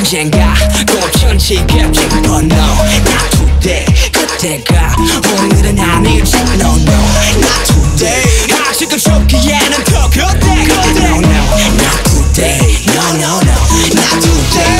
언젠가 꽃천지겠지. But no, not today. 그때가 오늘은 아니지. No, no, not today. 아직은 좁기에는 더 그때. No, no, not today. No, no, no, not today.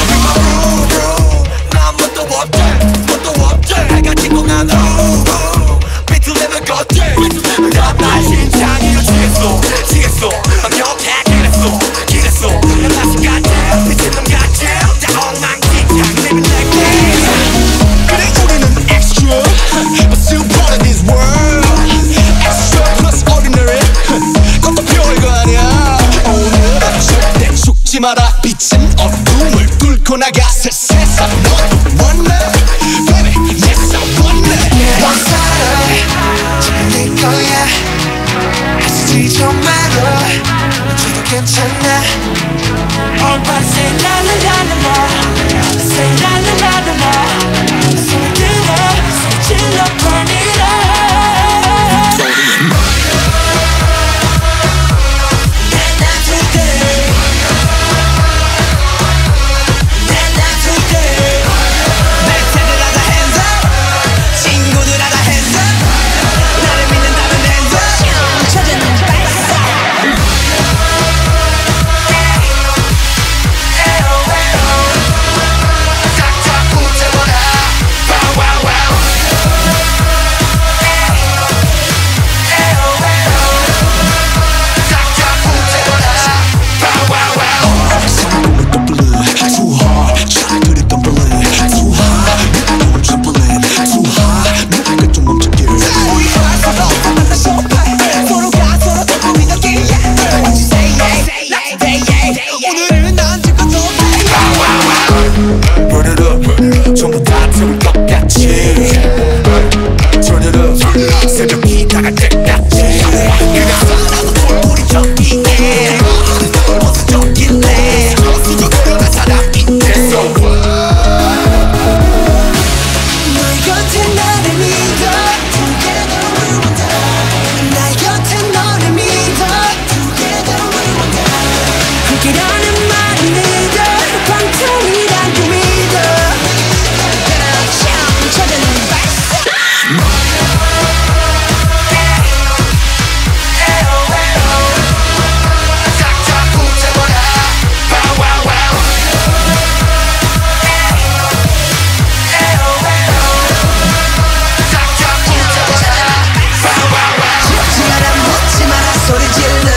난 뭣도 없지. 내가 진공한 비틀리는 것들. 난 심장이로 지겠어. 완벽해 기랬어. 난 다시 가자. 미친 놈 같지. 다 엉망진창 living like this. 그래 우리는 extra, but still part of this world. Extra plus ordinary. 그것도 별거 아니야. 오늘은 절대 죽지 마라. 빛은 어둠을 뚫고 나가. 세상 넌 원래 baby yes I want it. 넌 살아 잘 거야. 하시지 좀 말아. 너도 괜찮아. Everybody say la la la la la. Say la la la la la. 소리 들어 소리 질러 burn it up. Not today. Not today. 내 팬들아 다 hands up. 친구들아 다 hands up. 나를 믿는다면 hands up. 찾아는 발사. 오늘은 난 지금 Burn it up. 전부 다 태울 것 같이. Turn it up. 새벽이 다갈 때까지. 그가 살아도 우리 저기에 어디서 저길래 수줍어려는 사람인데. So what? 너의 곁에 나를 믿어. Together we will die. 나의 곁에 너를 믿어. Together we will die. 함께라는 말을 믿어. 방탄이란 그 믿어. 찾아는 발사. 싹다 붙여버려. 싹다 붙여버려. 묻지 마라 묻지 마라 소리 질러.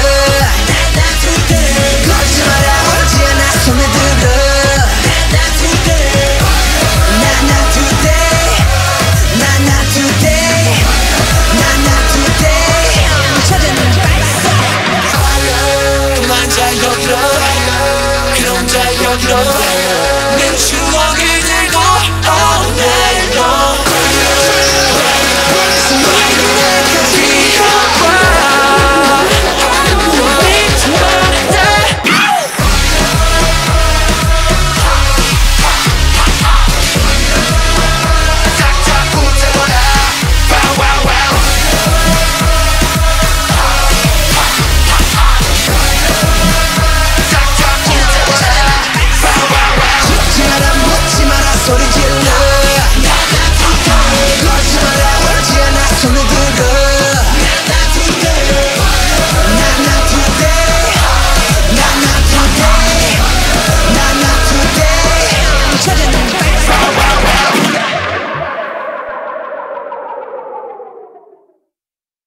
걸지 마라 걸지 않아 손에 들어. Not today. Not today. Not today. Not today. 찾아는 발사. 그만 자 여기로. 그럼 자 여기로.